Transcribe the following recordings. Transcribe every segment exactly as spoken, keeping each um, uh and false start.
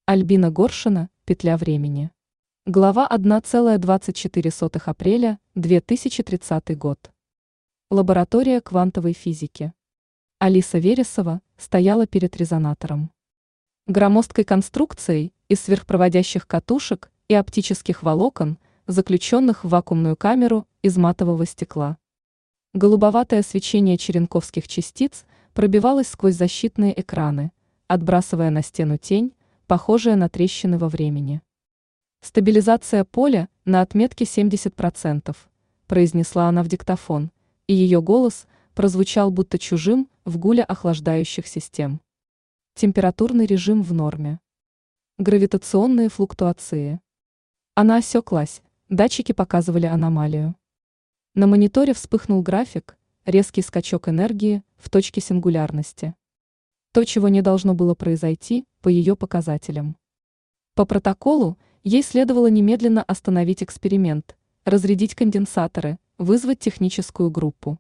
Альбина Горшина «Петля времени». Глава одна двадцать четыре апреля две тысячи тридцатый год. Лаборатория квантовой физики. Алиса Вересова стояла перед резонатором. Громоздкой конструкцией из сверхпроводящих катушек и оптических волокон, заключенных в вакуумную камеру из матового стекла. Голубоватое свечение черенковских частиц пробивалось сквозь защитные экраны, отбрасывая на стену тень, похожая на трещины во времени. «Стабилизация поля на отметке семьдесят процентов», произнесла она в диктофон, и ее голос прозвучал будто чужим в гуле охлаждающих систем. Температурный режим в норме. Гравитационные флуктуации. Она осеклась, датчики показывали аномалию. На мониторе вспыхнул график, резкий скачок энергии в точке сингулярности. То, чего не должно было произойти, по ее показателям. По протоколу, ей следовало немедленно остановить эксперимент, разрядить конденсаторы, вызвать техническую группу.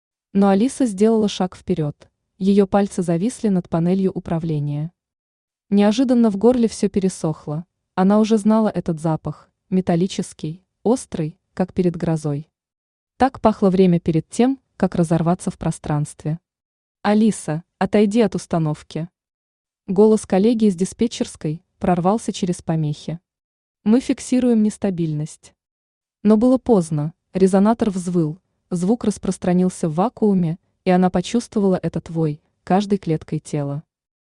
Но Алиса сделала шаг вперед. Ее пальцы зависли над панелью управления. Неожиданно в горле все пересохло. Она уже знала этот запах, металлический, острый, как перед грозой. Так пахло время перед тем, как разорваться в пространстве. «Алиса, отойди от установки». Голос коллеги из диспетчерской прорвался через помехи. «Мы фиксируем нестабильность». Но было поздно, резонатор взвыл, звук распространился в вакууме, и она почувствовала этот вой каждой клеткой тела.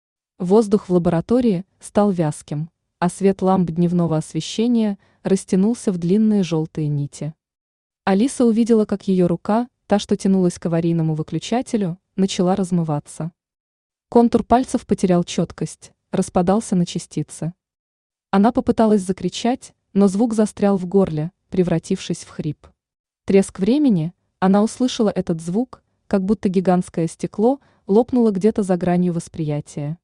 Воздух в лаборатории стал вязким, а свет ламп дневного освещения растянулся в длинные желтые нити. Алиса увидела, как ее рука, та, что тянулась к аварийному выключателю, начала размываться. Контур пальцев потерял четкость, распадался на частицы. Она попыталась закричать, но звук застрял в горле, превратившись в хрип. Треск времени, она услышала этот звук, как будто гигантское стекло лопнуло где-то за гранью восприятия.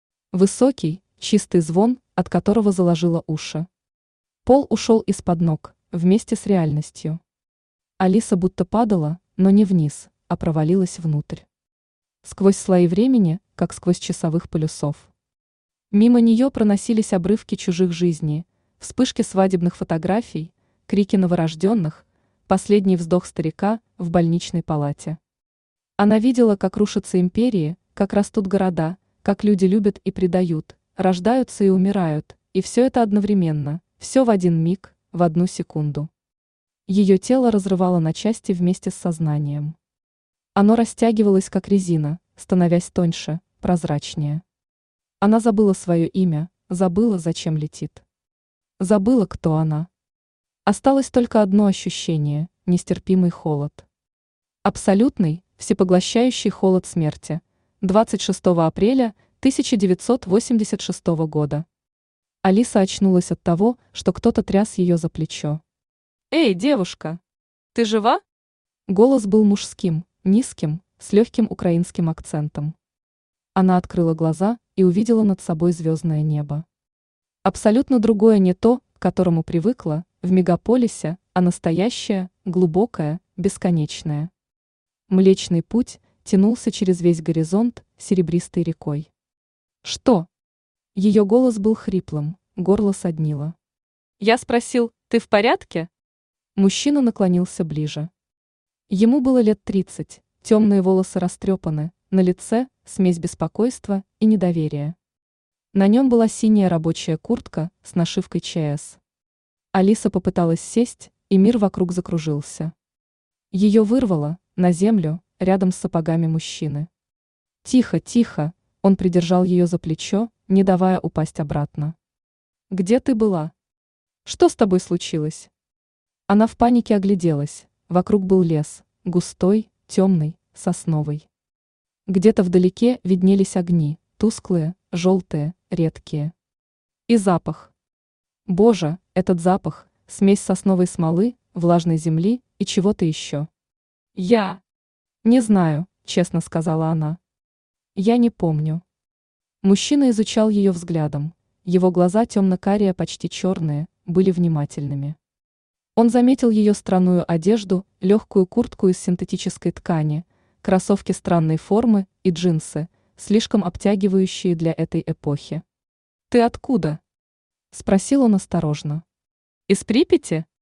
Высокий, чистый звон, от которого заложило уши. Пол ушел из-под ног, вместе с реальностью. Алиса будто падала, но не вниз, а провалилась внутрь. Сквозь слои времени, как сквозь часовых полюсов. Мимо нее проносились обрывки чужих жизней, вспышки свадебных фотографий, крики новорожденных, последний вздох старика в больничной палате. Она видела, как рушатся империи, как растут города, как люди любят и предают, рождаются и умирают, и все это одновременно, все в один миг, в одну секунду. Ее тело разрывало на части вместе с сознанием. Оно растягивалось, как резина, становясь тоньше, прозрачнее. Она забыла свое имя, забыла, зачем летит. Забыла, кто она. Осталось только одно ощущение – нестерпимый холод. Абсолютный, всепоглощающий холод смерти. двадцать шестого апреля тысяча девятьсот восемьдесят шестого года. Алиса очнулась от того, что кто-то тряс ее за плечо. «Эй, девушка! Ты жива?» Голос был мужским, низким, с легким украинским акцентом. Она открыла глаза и увидела над собой звездное небо. Абсолютно другое, не то, к которому привыкла, в мегаполисе, а настоящее, глубокое, бесконечное. Млечный путь тянулся через весь горизонт серебристой рекой. «Что?» Ее голос был хриплым, горло соднило. «Я спросил, ты в порядке?» Мужчина наклонился ближе. Ему было лет тридцать, темные волосы растрепаны, на лице смесь беспокойства и недоверия. На нем была синяя рабочая куртка с нашивкой ЧС. Алиса попыталась сесть, и мир вокруг закружился. Ее вырвало на землю, рядом с сапогами мужчины. «Тихо, тихо!» Он придержал ее за плечо, не давая упасть обратно. «Где ты была? Что с тобой случилось?» Она в панике огляделась. Вокруг был лес, густой, темный, сосновый. Где-то вдалеке виднелись огни, тусклые, желтые, редкие. И запах. Боже, этот запах, смесь сосновой смолы, влажной земли и чего-то еще. «Я не знаю», честно сказала она. «Я не помню». Мужчина изучал ее взглядом. Его глаза темно-карие, почти черные, были внимательными. Он заметил ее странную одежду, легкую куртку из синтетической ткани, кроссовки странной формы и джинсы, слишком обтягивающие для этой эпохи. Ты откуда? Спросил он осторожно. Из Припяти?